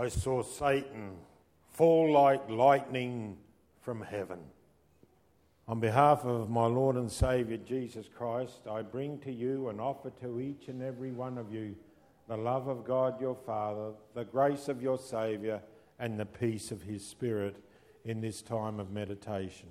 I saw Satan fall like lightning from heaven. On behalf of my Lord and Saviour Jesus Christ, I bring to you and offer to each and every one of you the love of God your Father, the grace of your Saviour, and the peace of his Spirit in this time of meditation.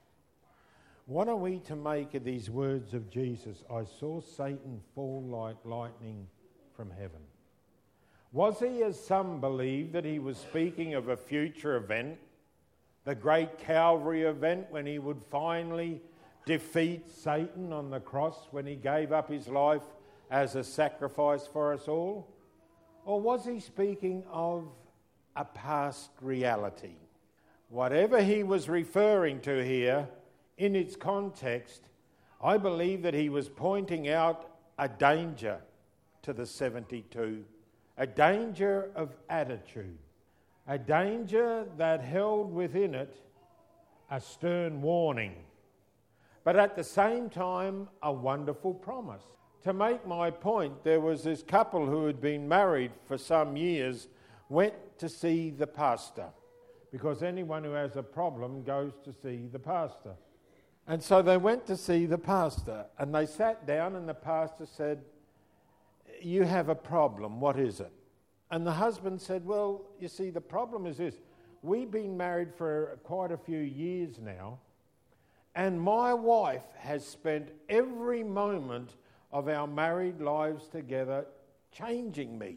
What are we to make of these words of Jesus? I saw Satan fall like lightning from heaven. Was he, as some believe, that he was speaking of a future event, the great Calvary event when he would finally defeat Satan on the cross when he gave up his life as a sacrifice for us all? Or was he speaking of a past reality? Whatever he was referring to here, in its context, I believe that he was pointing out a danger to the 72, a danger of attitude, a danger that held within it a stern warning, but at the same time a wonderful promise. To make my point, there was this couple who had been married for some years, went to see the pastor, because anyone who has a problem goes to see the pastor. And so they went to see the pastor, and they sat down, and the pastor said, "You have a problem, what is it?" And the husband said, "Well, you see, the problem is this. We've been married for quite a few years now, and my wife has spent every moment of our married lives together changing me.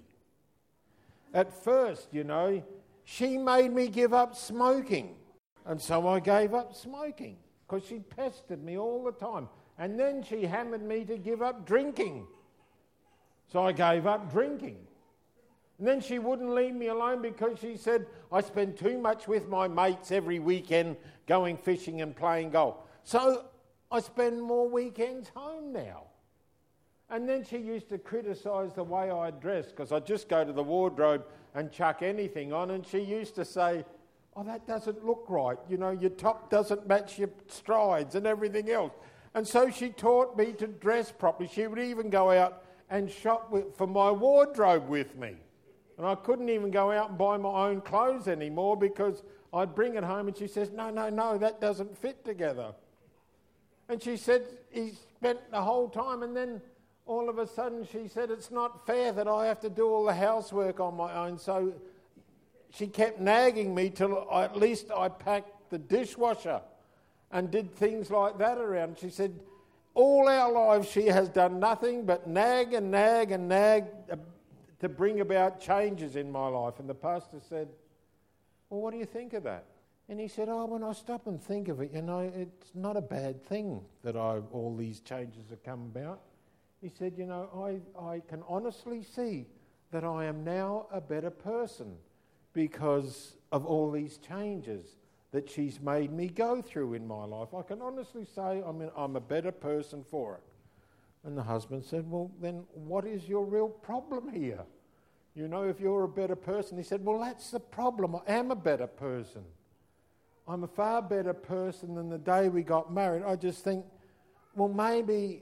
At first, she made me give up smoking, and so I gave up smoking because she pestered me all the time. And then she hammered me to give up drinking, so I gave up drinking. And then she wouldn't leave me alone because she said I spend too much with my mates every weekend going fishing and playing golf. So I spend more weekends home now." And then she used to criticise the way I dress because I just go to the wardrobe and chuck anything on, and she used to say, "Oh, that doesn't look right. Your top doesn't match your strides and everything else." And so she taught me to dress properly. She would even go out and shop for my wardrobe with me. And I couldn't even go out and buy my own clothes anymore because I'd bring it home and she says, no, that doesn't fit together. And she said he spent the whole time, and then all of a sudden she said, "It's not fair that I have to do all the housework on my own." So she kept nagging me till at least I packed the dishwasher and did things like that around. She said, all our lives she has done nothing but nag and nag and nag to bring about changes in my life. And the pastor said, "Well, what do you think of that?" And he said, "When I stop and think of it, it's not a bad thing that all these changes have come about." He said, I can honestly see that I am now a better person because of all these changes that she's made me go through in my life. I can honestly say I'm a better person for it. And the husband said, "Well, then what is your real problem here? If you're a better person." He said, "Well, that's the problem. I am a better person. I'm a far better person than the day we got married. I just think, well, maybe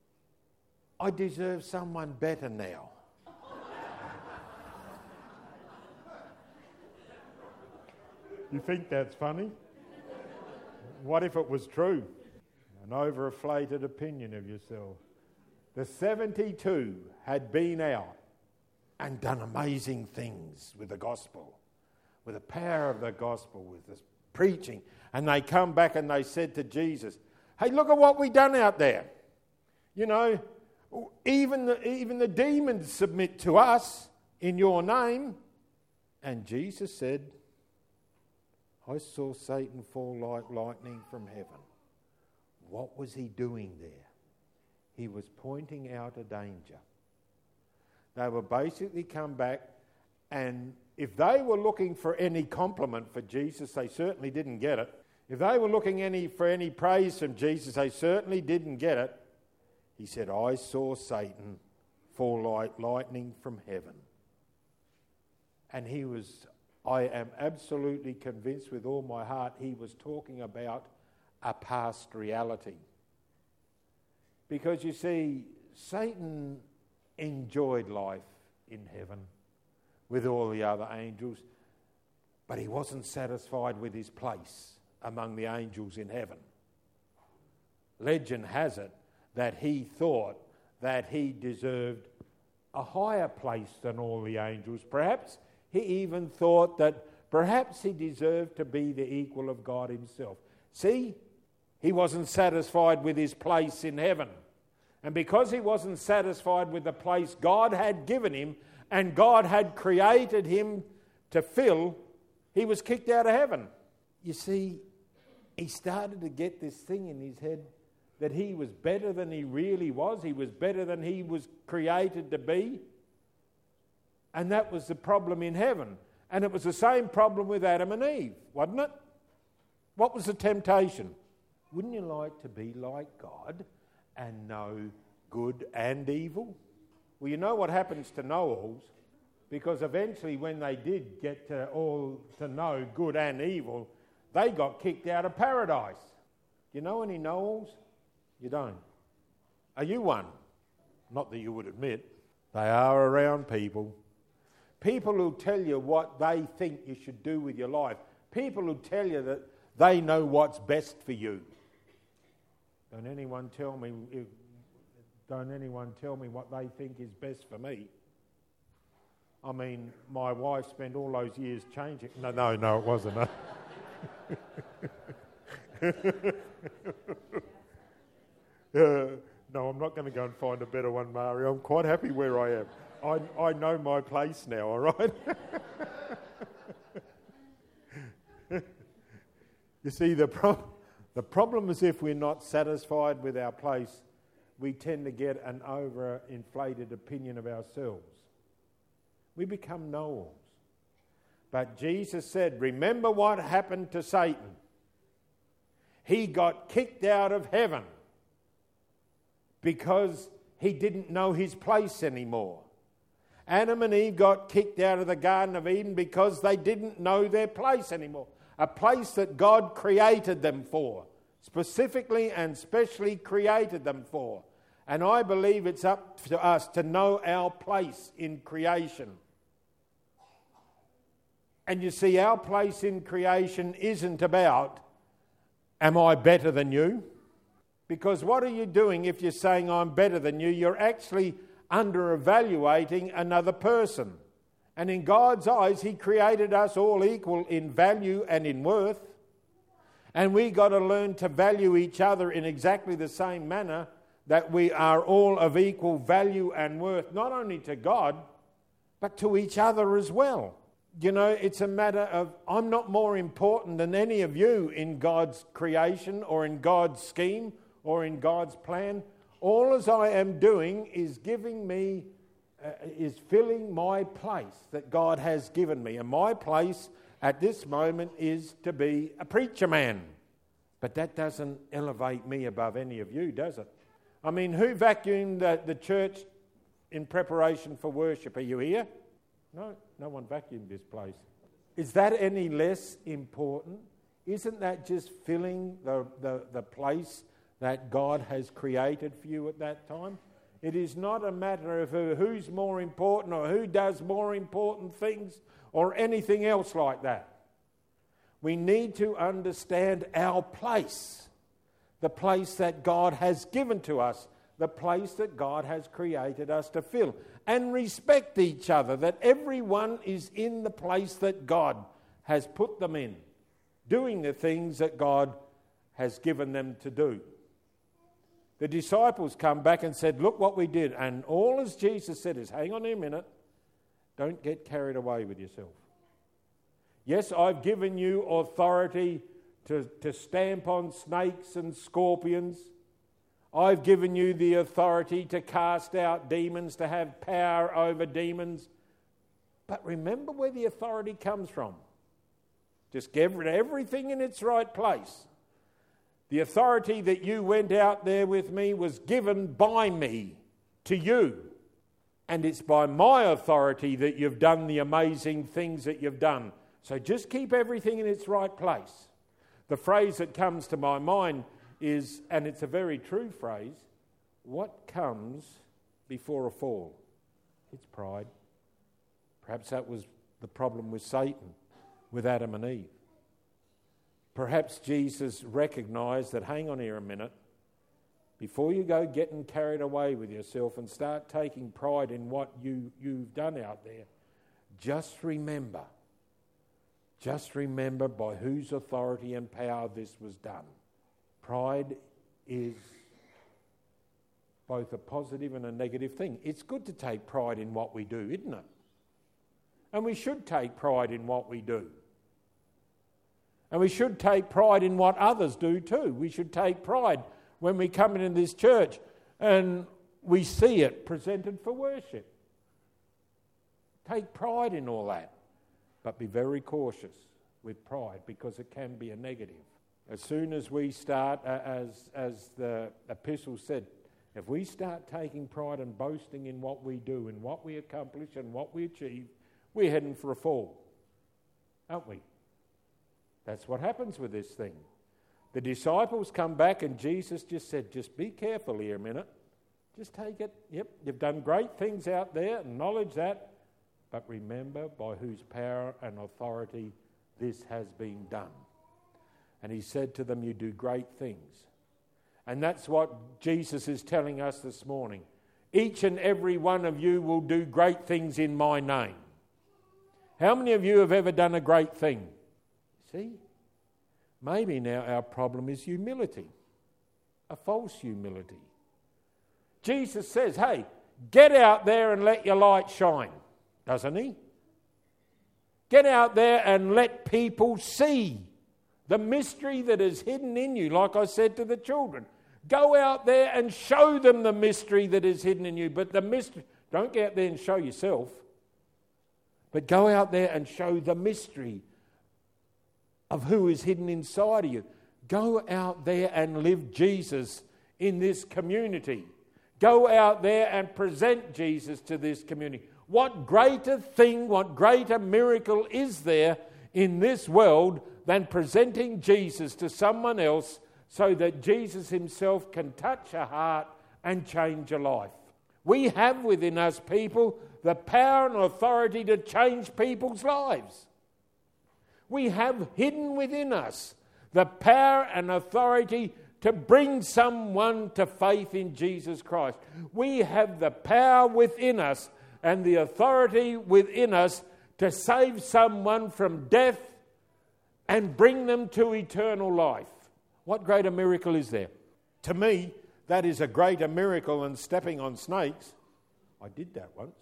I deserve someone better now." You think that's funny? What if it was true? An overinflated opinion of yourself. The 72 had been out and done amazing things with the gospel, with the power of the gospel, with this preaching. And they come back and they said to Jesus, "Hey, look at what we done out there. Even the demons submit to us in your name." And Jesus said, "I saw Satan fall like lightning from heaven." What was he doing there? He was pointing out a danger. They were basically come back, and if they were looking for any compliment for Jesus, they certainly didn't get it. If they were looking for any praise from Jesus, they certainly didn't get it. He said, "I saw Satan fall like lightning from heaven." And I am absolutely convinced with all my heart, he was talking about a past reality. Because you see, Satan enjoyed life in heaven with all the other angels, but he wasn't satisfied with his place among the angels in heaven. Legend has it that he thought that he deserved a higher place than all the angels. Perhaps he even thought that perhaps he deserved to be the equal of God himself. See, he wasn't satisfied with his place in heaven. And because he wasn't satisfied with the place God had given him and God had created him to fill, he was kicked out of heaven. You see, he started to get this thing in his head that he was better than he really was. He was better than he was created to be. And that was the problem in heaven. And it was the same problem with Adam and Eve, wasn't it? What was the temptation? Wouldn't you like to be like God and know good and evil? Well, you know what happens to know-alls, because eventually when they did get to all to know good and evil, they got kicked out of paradise. Do you know any know-alls? You don't. Are you one? Not that you would admit. They are around people. People who tell you what they think you should do with your life. People who tell you that they know what's best for you. Don't anyone tell me what they think is best for me. I mean, my wife spent all those years changing. No, it wasn't. No, I'm not going to go and find a better one, Mario. I'm quite happy where I am. I know my place now, all right? You see, the problem is if we're not satisfied with our place, we tend to get an overinflated opinion of ourselves. We become know-alls. But Jesus said, remember what happened to Satan. He got kicked out of heaven because he didn't know his place anymore. Adam and Eve got kicked out of the Garden of Eden because they didn't know their place anymore. A place that God created them for, specifically and specially created them for. And I believe it's up to us to know our place in creation. And you see, our place in creation isn't about, am I better than you? Because what are you doing if you're saying I'm better than you? You're actually under-evaluating another person. And in God's eyes, He created us all equal in value and in worth. And we got to learn to value each other in exactly the same manner, that we are all of equal value and worth, not only to God, but to each other as well. You know, it's a matter of, I'm not more important than any of you in God's creation or in God's scheme or in God's plan. All as I am doing is filling my place that God has given me. And my place at this moment is to be a preacher man. But that doesn't elevate me above any of you, does it? I mean, who vacuumed the church in preparation for worship? Are you here? No one vacuumed this place. Is that any less important? Isn't that just filling the place that God has created for you at that time? It is not a matter of who's more important or who does more important things or anything else like that. We need to understand our place, the place that God has given to us, the place that God has created us to fill, and respect each other, that everyone is in the place that God has put them in, doing the things that God has given them to do. The disciples come back and said, look what we did. And all as Jesus said is, hang on a minute, don't get carried away with yourself. Yes, I've given you authority to stamp on snakes and scorpions. I've given you the authority to cast out demons, to have power over demons. But remember where the authority comes from. Just give everything in its right place. The authority that you went out there with me was given by me to you. And it's by my authority that you've done the amazing things that you've done. So just keep everything in its right place. The phrase that comes to my mind is, and it's a very true phrase, what comes before a fall? It's pride. Perhaps that was the problem with Satan, with Adam and Eve. Perhaps Jesus recognised that, hang on here a minute, before you go getting carried away with yourself and start taking pride in what you've done out there, just remember by whose authority and power this was done. Pride is both a positive and a negative thing. It's good to take pride in what we do, isn't it? And we should take pride in what we do. And we should take pride in what others do too. We should take pride when we come into this church and we see it presented for worship. Take pride in all that. But be very cautious with pride, because it can be a negative. As soon as we start, as the epistle said, if we start taking pride and boasting in what we do and what we accomplish and what we achieve, we're heading for a fall, aren't we? That's what happens with this thing. The disciples come back and Jesus just said, just be careful here a minute. Just take it. Yep, you've done great things out there, acknowledge that, but remember by whose power and authority this has been done. And he said to them, you do great things. And that's what Jesus is telling us this morning. Each and every one of you will do great things in my name. How many of you have ever done a great thing? See? Maybe now our problem is humility, a false humility. Jesus says, hey, get out there and let your light shine, doesn't he? Get out there and let people see the mystery that is hidden in you, like I said to the children. Go out there and show them the mystery that is hidden in you. But the mystery, don't get out there and show yourself, but go out there and show the mystery of who is hidden inside of you. Go out there and live Jesus in this community. Go out there and present Jesus to this community. What greater thing, what greater miracle is there in this world than presenting Jesus to someone else so that Jesus himself can touch a heart and change a life? We have within us, people, the power and authority to change people's lives. We have hidden within us the power and authority to bring someone to faith in Jesus Christ. We have the power within us and the authority within us to save someone from death and bring them to eternal life. What greater miracle is there? To me, that is a greater miracle than stepping on snakes. I did that once.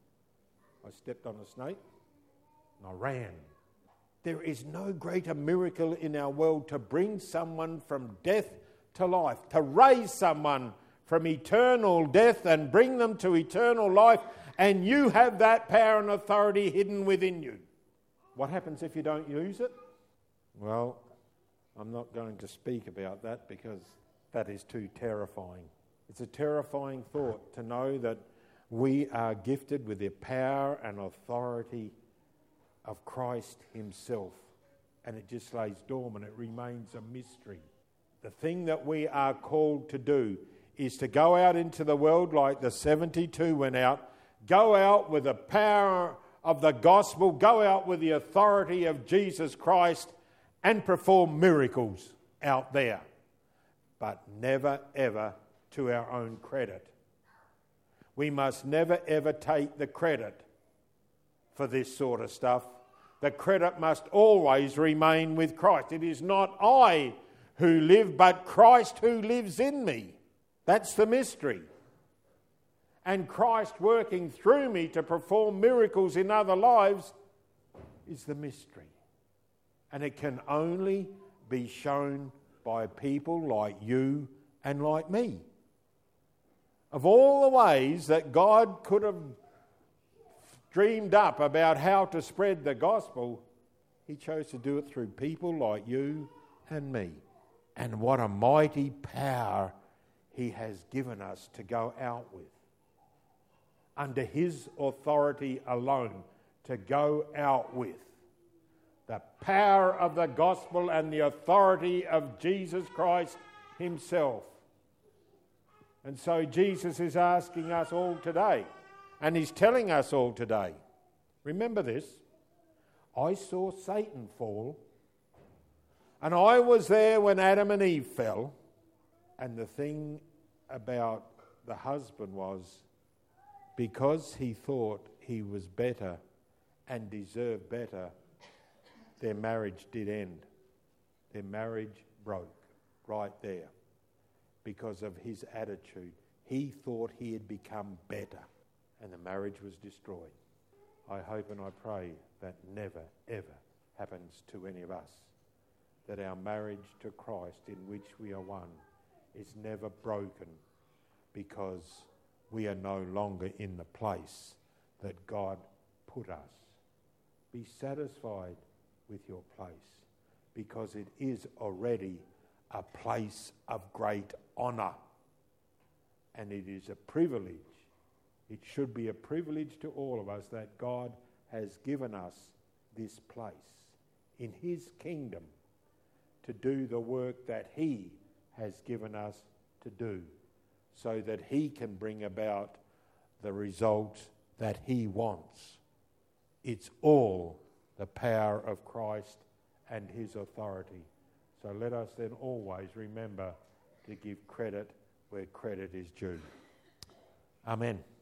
I stepped on a snake and I ran. There is no greater miracle in our world to bring someone from death to life, to raise someone from eternal death and bring them to eternal life, and you have that power and authority hidden within you. What happens if you don't use it? Well, I'm not going to speak about that because that is too terrifying. It's a terrifying thought to know that we are gifted with the power and authority of Christ himself, and it just lays dormant. It remains a mystery. The thing that we are called to do is to go out into the world like the 72 went out, go out with the power of the gospel, go out with the authority of Jesus Christ and perform miracles out there, but never ever to our own credit. We must never ever take the credit for this sort of stuff. The credit must always remain with Christ. It is not I who live, but Christ who lives in me. That's the mystery. And Christ working through me to perform miracles in other lives is the mystery. And it can only be shown by people like you and like me. Of all the ways that God could have dreamed up about how to spread the gospel, he chose to do it through people like you and me. And what a mighty power he has given us to go out with. Under his authority alone, to go out with. The power of the gospel and the authority of Jesus Christ himself. And so Jesus is asking us all today, and he's telling us all today, remember this, I saw Satan fall, and I was there when Adam and Eve fell. And the thing about the husband was, because he thought he was better and deserved better, their marriage did end. Their marriage broke right there because of his attitude. He thought he had become better, and the marriage was destroyed. I hope and I pray that never, ever happens to any of us, that our marriage to Christ, in which we are one, is never broken because we are no longer in the place that God put us. Be satisfied with your place, because it is already a place of great honour, and it is a privilege. It should be a privilege to all of us that God has given us this place in his kingdom to do the work that he has given us to do, so that he can bring about the result that he wants. It's all the power of Christ and his authority. So let us then always remember to give credit where credit is due. Amen.